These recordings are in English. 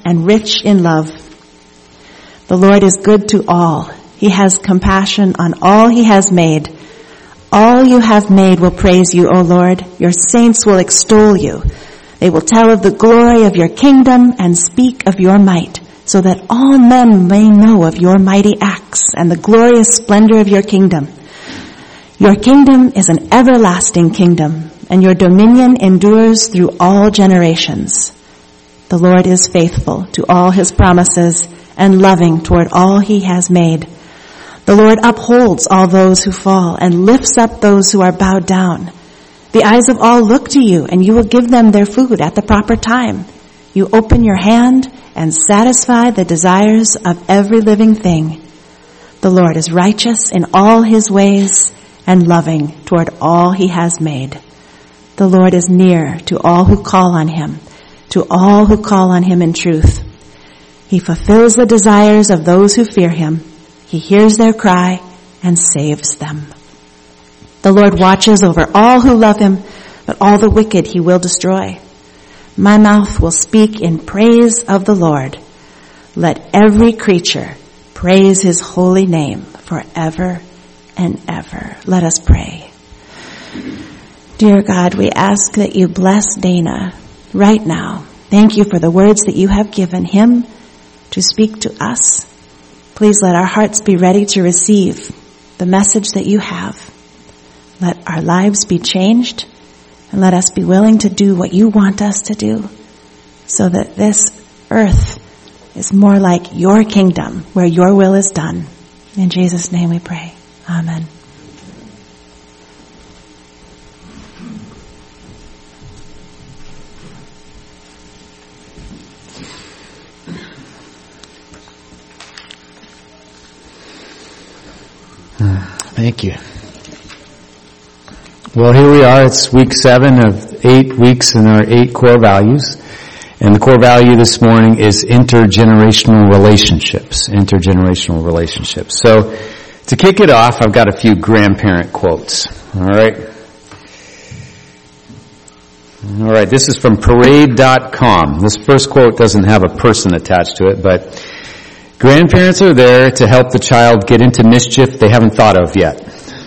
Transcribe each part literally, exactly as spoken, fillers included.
and rich in love. The Lord is good to all. He has compassion on all he has made. All you have made will praise you, O Lord. Your saints will extol you. They will tell of the glory of your kingdom and speak of your might, so that all men may know of your mighty acts and the glorious splendor of your kingdom. Your kingdom is an everlasting kingdom, and your dominion endures through all generations. The Lord is faithful to all his promises and loving toward all he has made. The Lord upholds all those who fall and lifts up those who are bowed down. The eyes of all look to you, and you will give them their food at the proper time. You open your hand and satisfy the desires of every living thing. The Lord is righteous in all his ways and loving toward all he has made. The Lord is near to all who call on him, to all who call on him in truth. He fulfills the desires of those who fear him. He hears their cry and saves them. The Lord watches over all who love him, but all the wicked he will destroy. My mouth will speak in praise of the Lord. Let every creature praise his holy name forever and ever. Let us pray. Dear God, we ask that you bless Dana right now. Thank you for the words that you have given him to speak to us. Please let our hearts be ready to receive the message that you have. Let our lives be changed, and let us be willing to do what you want us to do, so that this earth is more like your kingdom, where your will is done. In Jesus' name we pray. Amen. Thank you. Well, here we are. It's week seven of eight weeks in our eight core values. And the core value this morning is intergenerational relationships. Intergenerational relationships. So, to kick it off, I've got a few grandparent quotes. All right. All right. This is from parade dot com. This first quote doesn't have a person attached to it, but grandparents are there to help the child get into mischief they haven't thought of yet.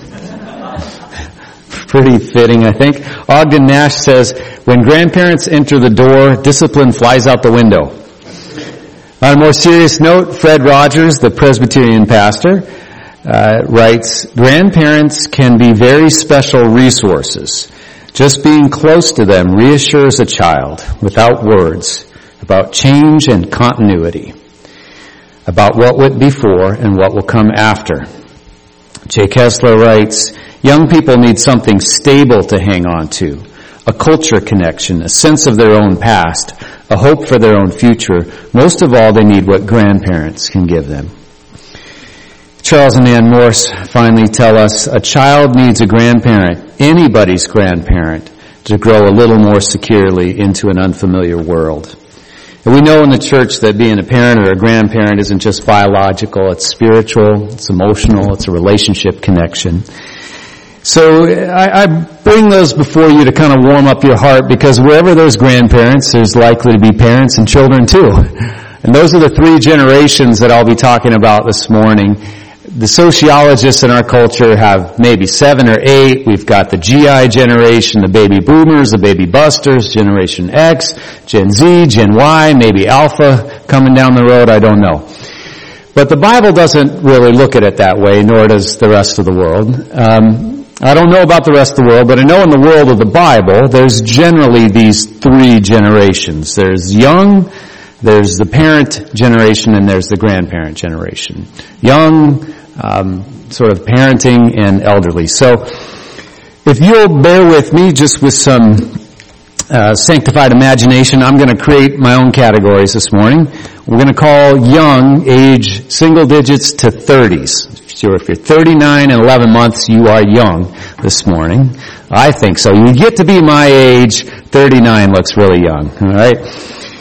Pretty fitting, I think. Ogden Nash says, when grandparents enter the door, discipline flies out the window. On a more serious note, Fred Rogers, the Presbyterian pastor, uh, writes, grandparents can be very special resources. Just being close to them reassures a child, without words, about change and continuity, about what went before and what will come after. Jay Kessler writes, young people need something stable to hang on to, a culture connection, a sense of their own past, a hope for their own future. Most of all, they need what grandparents can give them. Charles and Ann Morse finally tell us a child needs a grandparent, anybody's grandparent, to grow a little more securely into an unfamiliar world. And we know in the church that being a parent or a grandparent isn't just biological, it's spiritual, it's emotional, it's a relationship connection. So I, I bring those before you to kind of warm up your heart, because wherever there's grandparents, there's likely to be parents and children too. And those are the three generations that I'll be talking about this morning. The sociologists in our culture have maybe seven or eight. We've got the G I generation, the baby boomers, the baby busters, Generation X, Gen Z, Gen Y, maybe Alpha coming down the road, I don't know. But the Bible doesn't really look at it that way, nor does the rest of the world. Um, I don't know about the rest of the world, but I know in the world of the Bible, there's generally these three generations. There's young, there's the parent generation, and there's the grandparent generation. Young, um, sort of parenting, and elderly. So, if you'll bear with me just with some uh, sanctified imagination, I'm going to create my own categories this morning. We're going to call young age single digits to thirties. So if you're thirty-nine and eleven months, you are young this morning. I think so. You get to be my age, thirty-nine looks really young, all right?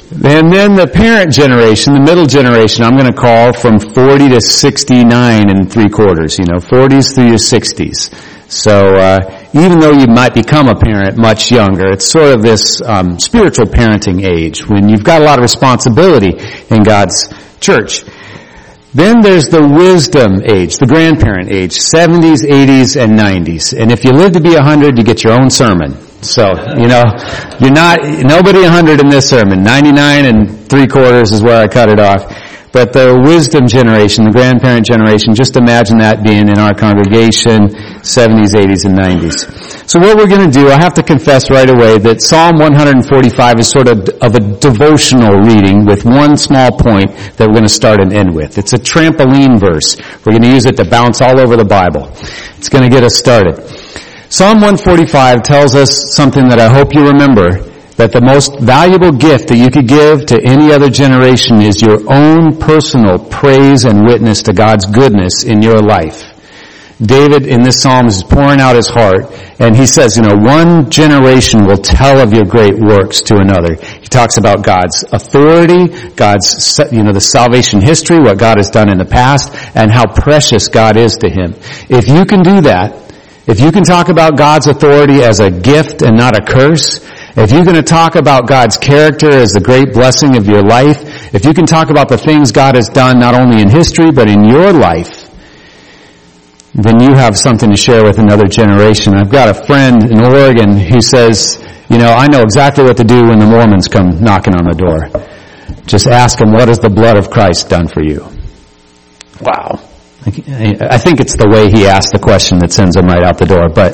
And then the parent generation, the middle generation, I'm going to call from forty to sixty-nine and three quarters, you know, forties through your sixties. So, uh, even though you might become a parent much younger, it's sort of this, um, spiritual parenting age when you've got a lot of responsibility in God's church. Then there's the wisdom age, the grandparent age, seventies, eighties, and nineties. And if you live to be one hundred, you get your own sermon. So, you know, you're not, nobody one hundred in this sermon. ninety-nine and three quarters is where I cut it off. But the wisdom generation, the grandparent generation, just imagine that being in our congregation, seventies, eighties, and nineties. So what we're going to do, I have to confess right away that Psalm one forty-five is sort of, of a devotional reading with one small point that we're going to start and end with. It's a trampoline verse. We're going to use it to bounce all over the Bible. It's going to get us started. Psalm one forty-five tells us something that I hope you remember, that the most valuable gift that you could give to any other generation is your own personal praise and witness to God's goodness in your life. David in this psalm is pouring out his heart, and he says, you know, one generation will tell of your great works to another. He talks about God's authority, God's, you know, the salvation history, what God has done in the past, and how precious God is to him. If you can do that, if you can talk about God's authority as a gift and not a curse, if you're going to talk about God's character as the great blessing of your life, if you can talk about the things God has done not only in history but in your life, then you have something to share with another generation. I've got a friend in Oregon who says, you know, I know exactly what to do when the Mormons come knocking on the door. Just ask them, what has the blood of Christ done for you? Wow. I think it's the way he asked the question that sends him right out the door, but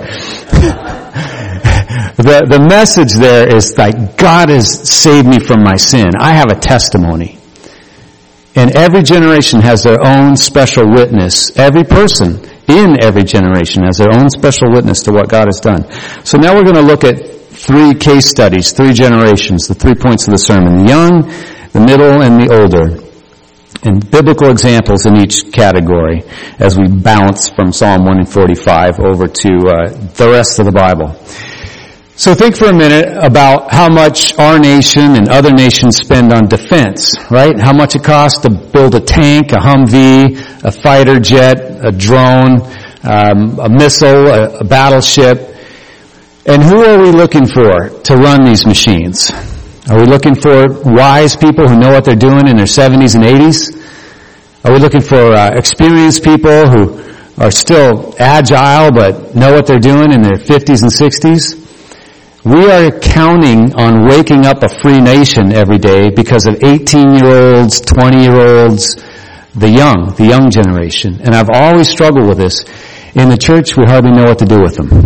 the, the message there is like, God has saved me from my sin. I have a testimony. And every generation has their own special witness. Every person in every generation has their own special witness to what God has done. So now we're going to look at three case studies, three generations, the three points of the sermon: the young, the middle, and the older. And biblical examples in each category as we bounce from Psalm one forty-five over to uh, the rest of the Bible. So think for a minute about how much our nation and other nations spend on defense, right? How much it costs to build a tank, a Humvee, a fighter jet, a drone, um, a missile, a, a battleship. And who are we looking for to run these machines? Are we looking for wise people who know what they're doing in their seventies and eighties? Are we looking for uh, experienced people who are still agile but know what they're doing in their fifties and sixties? We are counting on waking up a free nation every day because of eighteen-year-olds, twenty-year-olds, the young, the young generation. And I've always struggled with this. In the church, we hardly know what to do with them.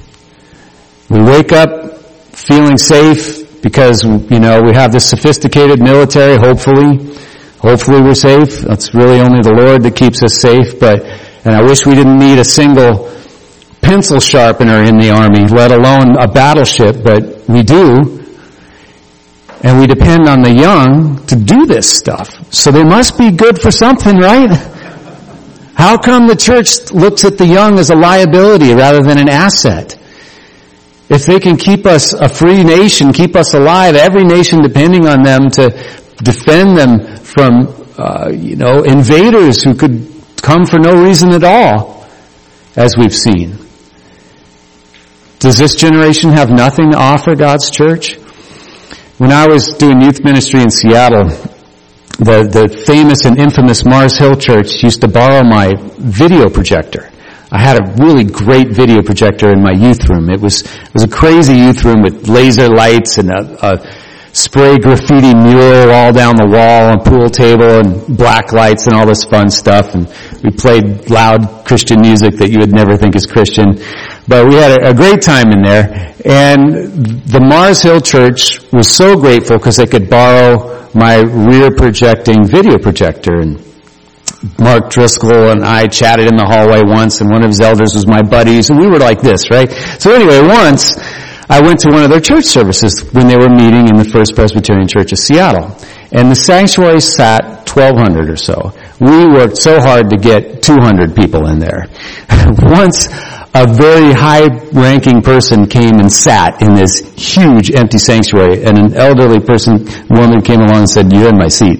We wake up feeling safe because, you know, we have this sophisticated military, hopefully. Hopefully we're safe. That's really only the Lord that keeps us safe. But, and I wish we didn't need a single pencil sharpener in the Army, let alone a battleship, but we do. And we depend on the young to do this stuff. So they must be good for something, right? How come the church looks at the young as a liability rather than an asset? If they can keep us a free nation, keep us alive, every nation depending on them to defend them from, uh, you know, invaders who could come for no reason at all, as we've seen. Does this generation have nothing to offer God's church? When I was doing youth ministry in Seattle, the, the famous and infamous Mars Hill Church used to borrow my video projector. I had a really great video projector in my youth room. It was, it was a crazy youth room with laser lights and a, a spray graffiti mural all down the wall, and pool table and black lights and all this fun stuff. And we played loud Christian music that you would never think is Christian. But we had a, a great time in there. And the Mars Hill Church was so grateful because they could borrow my rear projecting video projector. And Mark Driscoll and I chatted in the hallway once, and one of his elders was my buddies, and we were like this, right? So anyway, once I went to one of their church services when they were meeting in the First Presbyterian Church of Seattle. And the sanctuary sat twelve hundred or so. We worked so hard to get two hundred people in there. Once a very high-ranking person came and sat in this huge empty sanctuary, and an elderly person, woman, came along and said, "You're in my seat."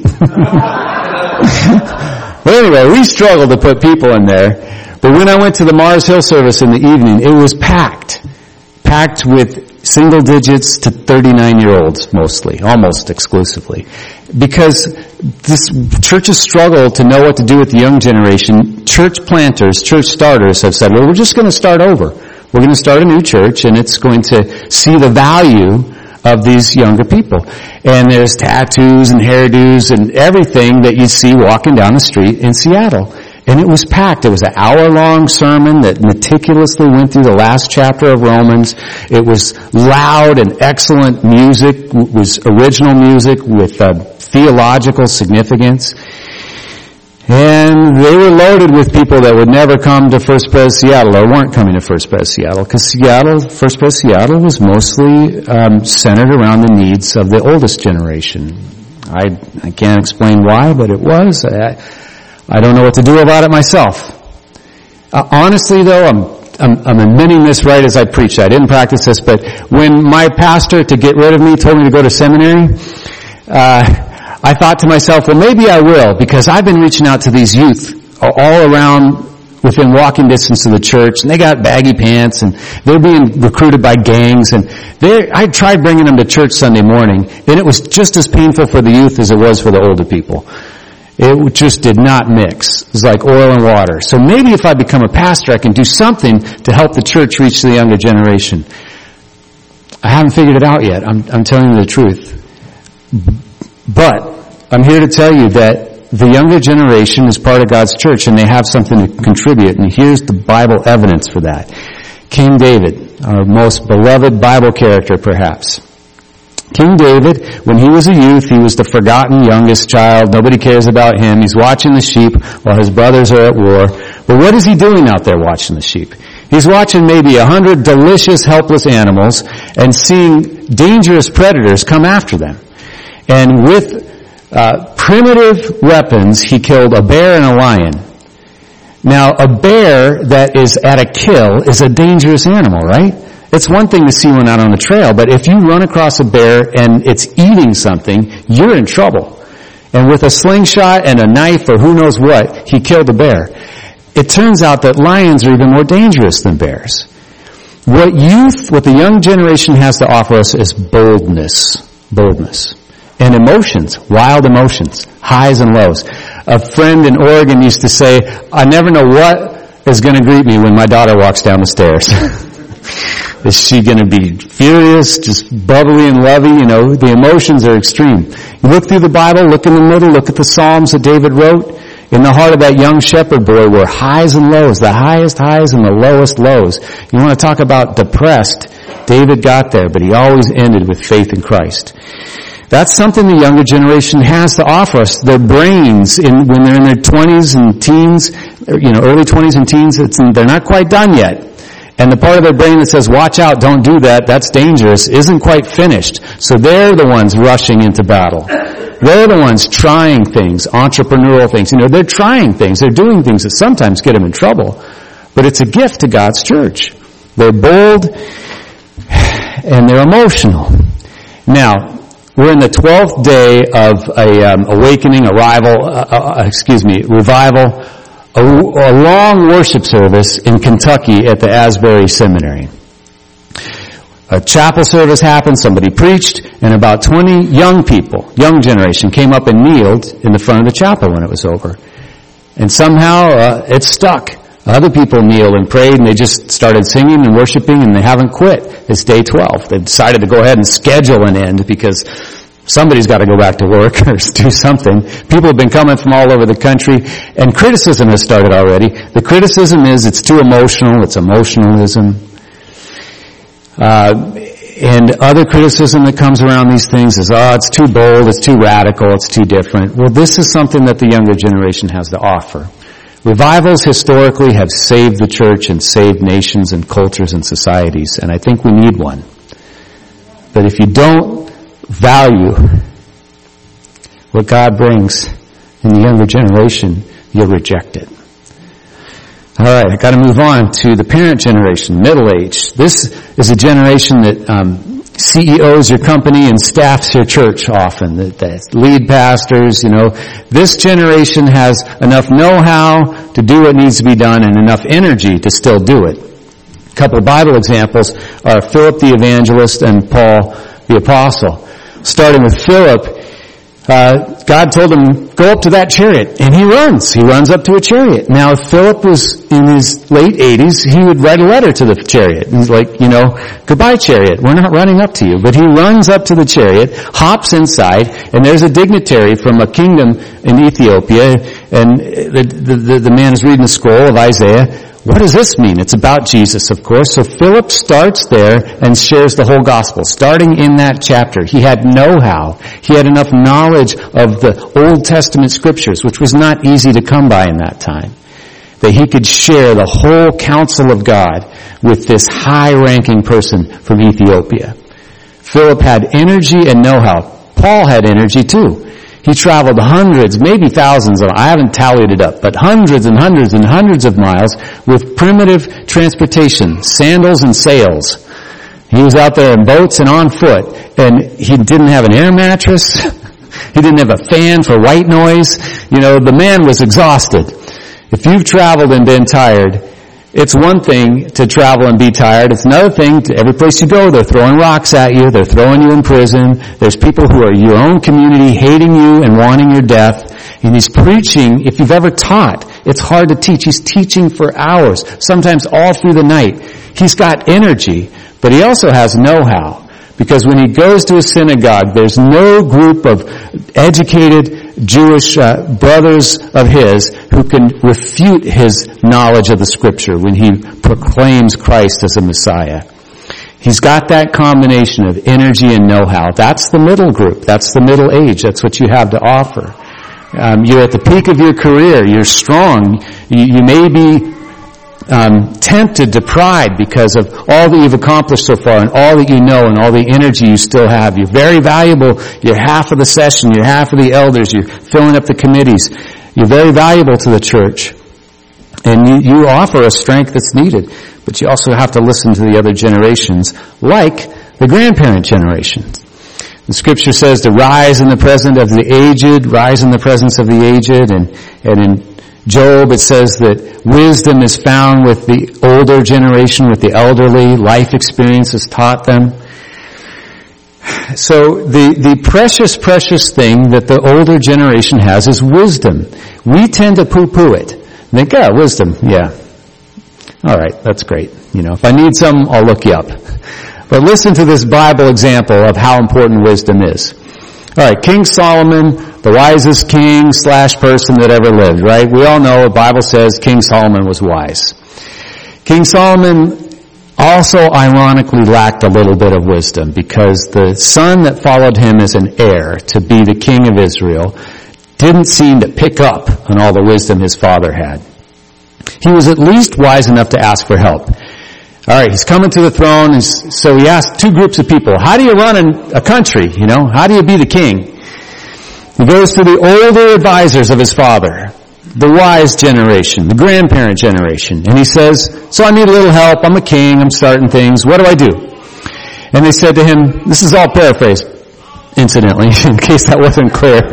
But anyway, we struggled to put people in there. But when I went to the Mars Hill service in the evening, it was packed. Packed with single digits to thirty-nine-year-olds, mostly, almost exclusively. Because this churches struggle to know what to do with the young generation. Church planters, church starters have said, well, we're just going to start over. We're going to start a new church, and it's going to see the value of these younger people. And there's tattoos and hairdos and everything that you see walking down the street in Seattle. And it was packed. It was an hour-long sermon that meticulously went through the last chapter of Romans. It was loud and excellent music. It was original music with uh, theological significance. And they were loaded with people that would never come to First Pres Seattle or weren't coming to First Pres Seattle, because Seattle, First Pres Seattle was mostly um, centered around the needs of the oldest generation. I, I can't explain why, but it was. I, I don't know what to do about it myself. Uh, honestly, though, I'm, I'm, I'm admitting this right as I preach. I didn't practice this, but when my pastor, to get rid of me, told me to go to seminary, uh, I thought to myself, well, maybe I will, because I've been reaching out to these youth all around within walking distance of the church, and they got baggy pants, and they're being recruited by gangs, and they I tried bringing them to church Sunday morning, and it was just as painful for the youth as it was for the older people. It just did not mix. It was like oil and water. So maybe if I become a pastor, I can do something to help the church reach the younger generation. I haven't figured it out yet. I'm, I'm telling you the truth. But I'm here to tell you that the younger generation is part of God's church, and they have something to contribute. And here's the Bible evidence for that. King David, our most beloved Bible character, perhaps. King David, when he was a youth, he was the forgotten youngest child. Nobody cares about him. He's watching the sheep while his brothers are at war. But what is he doing out there watching the sheep? He's watching maybe a hundred delicious, helpless animals and seeing dangerous predators come after them. And with uh, primitive weapons, he killed a bear and a lion. Now, a bear that is at a kill is a dangerous animal, right? It's one thing to see one out on the trail, but if you run across a bear and it's eating something, you're in trouble. And with a slingshot and a knife or who knows what, he killed a bear. It turns out that lions are even more dangerous than bears. What youth, what the young generation has to offer us is boldness. Boldness. And emotions, wild emotions, highs and lows. A friend in Oregon used to say, I never know what is going to greet me when my daughter walks down the stairs. Is she going to be furious, just bubbly and lovey? You know, the emotions are extreme. You look through the Bible, look in the middle, look at the Psalms that David wrote. In the heart of that young shepherd boy were highs and lows, the highest highs and the lowest lows. You want to talk about depressed? David got there, but he always ended with faith in Christ. That's something the younger generation has to offer us. Their brains, in, when they're in their twenties and teens, you know, early twenties and teens, it's, they're not quite done yet. And the part of their brain that says, watch out, don't do that, that's dangerous, isn't quite finished. So they're the ones rushing into battle. They're the ones trying things, entrepreneurial things. You know, they're trying things, they're doing things that sometimes get them in trouble. But it's a gift to God's church. They're bold, and they're emotional. Now, we're in the twelfth day of a um, awakening, arrival, uh, uh, excuse me, revival, a, a long worship service in Kentucky at the Asbury Seminary. A chapel service happened, somebody preached, and about twenty young people, young generation, came up and kneeled in the front of the chapel when it was over. And somehow uh, it stuck. Other people kneeled and prayed, and they just started singing and worshiping, and they haven't quit. It's day twelve. They decided to go ahead and schedule an end because somebody's got to go back to work or do something. People have been coming from all over the country, and criticism has started already. The criticism is it's too emotional, it's emotionalism. Uh, and other criticism that comes around these things is, oh, it's too bold, it's too radical, it's too different. Well, this is something that the younger generation has to offer. Revivals historically have saved the church and saved nations and cultures and societies, and I think we need one. But if you don't value what God brings in the younger generation, you'll reject it. All right, I got to move on to the parent generation, middle age. This is a generation that um, C E Os your company and staffs your church often, that, that lead pastors, you know. This generation has enough know-how to do what needs to be done and enough energy to still do it. A couple of Bible examples are Philip the evangelist and Paul the apostle. Starting with Philip, uh, God told him, go up to that chariot, and he runs. He runs up to a chariot. Now, if Philip was in his late eighties, he would write a letter to the chariot. He's like, you know, goodbye chariot, we're not running up to you. But he runs up to the chariot, hops inside, and there's a dignitary from a kingdom in Ethiopia, and the, the, the, the man is reading the scroll of Isaiah. What does this mean? It's about Jesus, of course. So Philip starts there and shares the whole gospel, starting in that chapter. He had know-how. He had enough knowledge of the Old Testament scriptures, which was not easy to come by in that time, that he could share the whole counsel of God with this high-ranking person from Ethiopia. Philip had energy and know-how. Paul had energy too. He traveled hundreds, maybe thousands of, I haven't tallied it up, but hundreds and hundreds and hundreds of miles with primitive transportation, sandals and sails. He was out there in boats and on foot, and he didn't have an air mattress. He didn't have a fan for white noise. You know, the man was exhausted. If you've traveled and been tired, it's one thing to travel and be tired. It's another thing to every place you go, they're throwing rocks at you. They're throwing you in prison. There's people who are your own community hating you and wanting your death. And he's preaching. If you've ever taught, it's hard to teach. He's teaching for hours, sometimes all through the night. He's got energy, but he also has know-how. Because when he goes to a synagogue, there's no group of educated Jewish uh, brothers of his who can refute his knowledge of the Scripture when he proclaims Christ as a Messiah. He's got that combination of energy and know-how. That's the middle group. That's the middle age. That's what you have to offer. Um, you're at the peak of your career. You're strong. You, you may be Um, tempted to pride because of all that you've accomplished so far and all that you know and all the energy you still have. You're very valuable. You're half of the session. You're half of the elders. You're filling up the committees. You're very valuable to the church. And you, you offer a strength that's needed. But you also have to listen to the other generations, like the grandparent generation. The scripture says to rise in the presence of the aged, rise in the presence of the aged, and, and in Job, it says that wisdom is found with the older generation, with the elderly. Life experience has taught them. So the, the precious, precious thing that the older generation has is wisdom. We tend to poo-poo it. Think, oh, wisdom, yeah. All right, that's great. You know, if I need some, I'll look you up. But listen to this Bible example of how important wisdom is. All right, King Solomon, the wisest king slash person that ever lived, right? We all know the Bible says King Solomon was wise. King Solomon also ironically lacked a little bit of wisdom because the son that followed him as an heir to be the king of Israel didn't seem to pick up on all the wisdom his father had. He was at least wise enough to ask for help. All right, he's coming to the throne, and so he asked two groups of people, how do you run a country, you know? How do you be the king? He goes to the older advisors of his father, the wise generation, the grandparent generation, and he says, so I need a little help, I'm a king, I'm starting things, what do I do? And they said to him, this is all paraphrased, incidentally, in case that wasn't clear.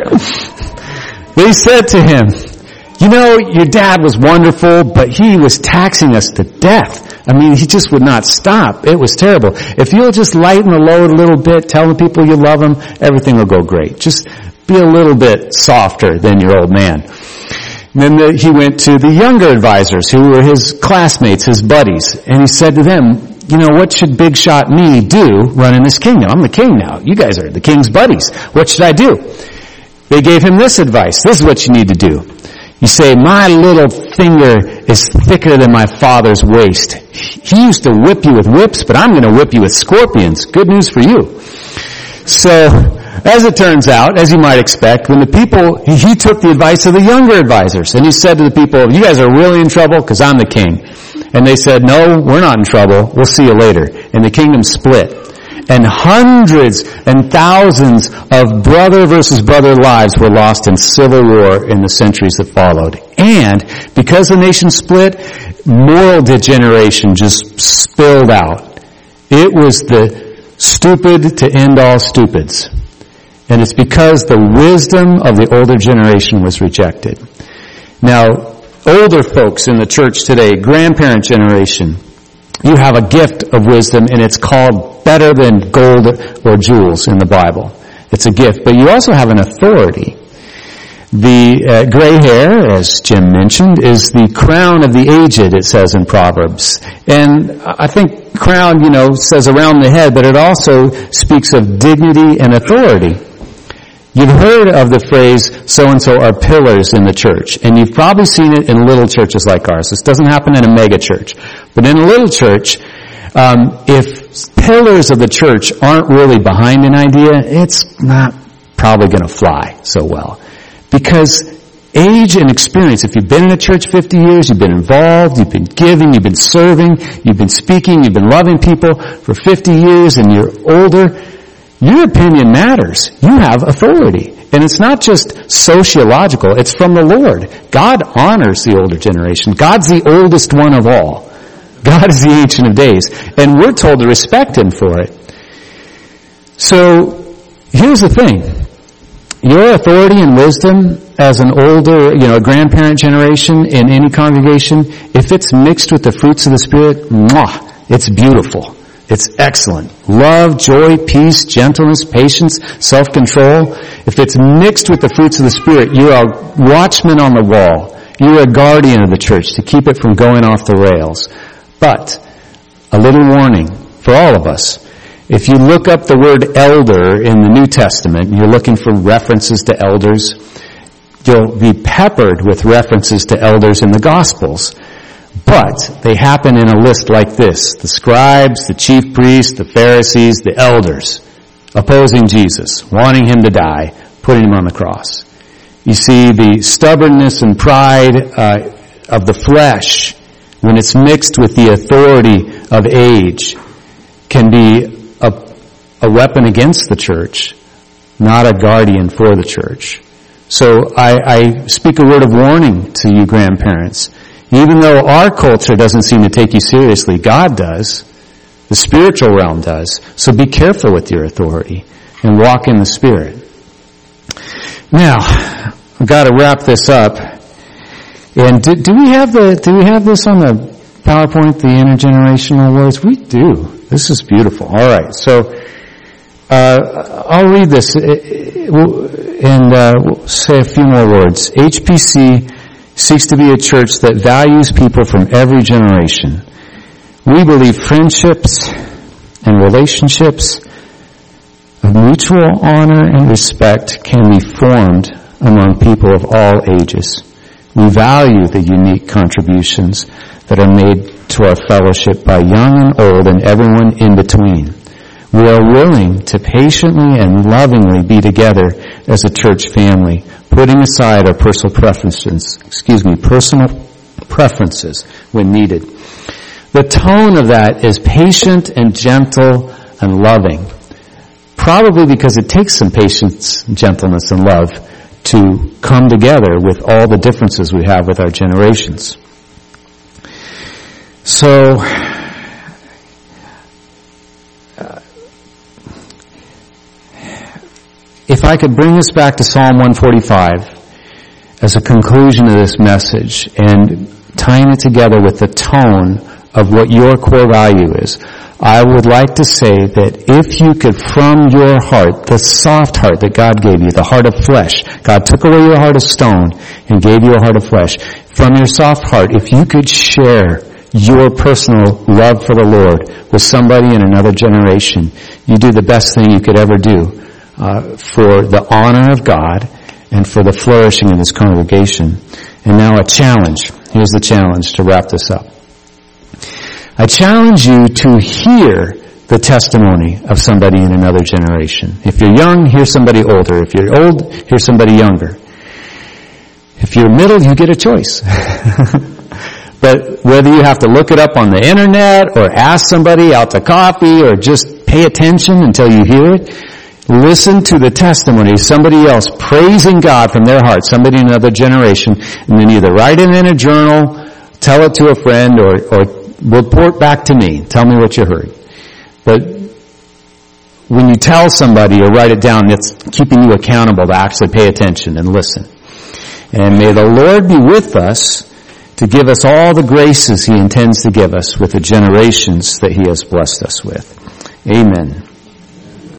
They said to him, you know, your dad was wonderful, but he was taxing us to death. I mean, he just would not stop. It was terrible. If you'll just lighten the load a little bit, tell the people you love them, everything will go great. Just be a little bit softer than your old man. And then the, he went to the younger advisors who were his classmates, his buddies, and he said to them, you know, what should big shot me do running this kingdom? I'm the king now. You guys are the king's buddies. What should I do? They gave him this advice. This is what you need to do. You say, my little finger is thicker than my father's waist. He used to whip you with whips, but I'm going to whip you with scorpions. Good news for you. So, as it turns out, as you might expect, when the people, he took the advice of the younger advisors, and he said to the people, you guys are really in trouble because I'm the king. And they said, no, we're not in trouble. We'll see you later. And the kingdom split. And hundreds and thousands of brother versus brother lives were lost in civil war in the centuries that followed. And because the nation split, moral degeneration just spilled out. It was the stupid to end all stupids. And it's because the wisdom of the older generation was rejected. Now, older folks in the church today, grandparent generation, you have a gift of wisdom, and it's called better than gold or jewels in the Bible. It's a gift, but you also have an authority. The uh, gray hair, as Jim mentioned, is the crown of the aged, it says in Proverbs. And I think crown, you know, says around the head, but it also speaks of dignity and authority. You've heard of the phrase, so-and-so are pillars in the church. And you've probably seen it in little churches like ours. This doesn't happen in a mega church. But in a little church, um, if pillars of the church aren't really behind an idea, it's not probably going to fly so well. Because age and experience, if you've been in a church fifty years, you've been involved, you've been giving, you've been serving, you've been speaking, you've been loving people for fifty years, and you're older, your opinion matters. You have authority. And it's not just sociological. It's from the Lord. God honors the older generation. God's the oldest one of all. God is the Ancient of Days. And we're told to respect Him for it. So, here's the thing. Your authority and wisdom as an older, you know, grandparent generation in any congregation, if it's mixed with the fruits of the Spirit, mwah, it's beautiful. It's excellent. Love, joy, peace, gentleness, patience, self-control. If it's mixed with the fruits of the Spirit, you're a watchman on the wall. You're a guardian of the church to keep it from going off the rails. But, a little warning for all of us. If you look up the word elder in the New Testament, and you're looking for references to elders, you'll be peppered with references to elders in the Gospels. But they happen in a list like this. The scribes, the chief priests, the Pharisees, the elders, opposing Jesus, wanting Him to die, putting Him on the cross. You see, the stubbornness and pride uh, of the flesh, when it's mixed with the authority of age, can be a, a weapon against the church, not a guardian for the church. So I, I speak a word of warning to you grandparents. Even though our culture doesn't seem to take you seriously, God does. The spiritual realm does. So be careful with your authority and walk in the Spirit. Now, I've got to wrap this up. And do, do we have the do we have this on the PowerPoint, the intergenerational words? We do. This is beautiful. All right. So uh, I'll read this and uh, we'll say a few more words. H P C seeks to be a church that values people from every generation. We believe friendships and relationships of mutual honor and respect can be formed among people of all ages. We value the unique contributions that are made to our fellowship by young and old and everyone in between. We are willing to patiently and lovingly be together as a church family, putting aside our personal preferences, excuse me, personal preferences when needed. The tone of that is patient and gentle and loving. Probably because it takes some patience, gentleness, and love to come together with all the differences we have with our generations. So, uh, if I could bring us back to Psalm one forty-five as a conclusion of this message and tying it together with the tone of what your core value is, I would like to say that if you could, from your heart, the soft heart that God gave you, the heart of flesh, God took away your heart of stone and gave you a heart of flesh. From your soft heart, if you could share your personal love for the Lord with somebody in another generation, you do the best thing you could ever do uh, for the honor of God and for the flourishing of this congregation. And now a challenge. Here's the challenge to wrap this up. I challenge you to hear the testimony of somebody in another generation. If you're young, hear somebody older. If you're old, hear somebody younger. If you're middle, you get a choice. But whether you have to look it up on the internet or ask somebody out to coffee or just pay attention until you hear it, listen to the testimony of somebody else praising God from their heart, somebody in another generation, and then either write it in a journal, tell it to a friend or, or report back to me. Tell me what you heard. But when you tell somebody or write it down, it's keeping you accountable to actually pay attention and listen. And may the Lord be with us to give us all the graces He intends to give us with the generations that He has blessed us with. Amen.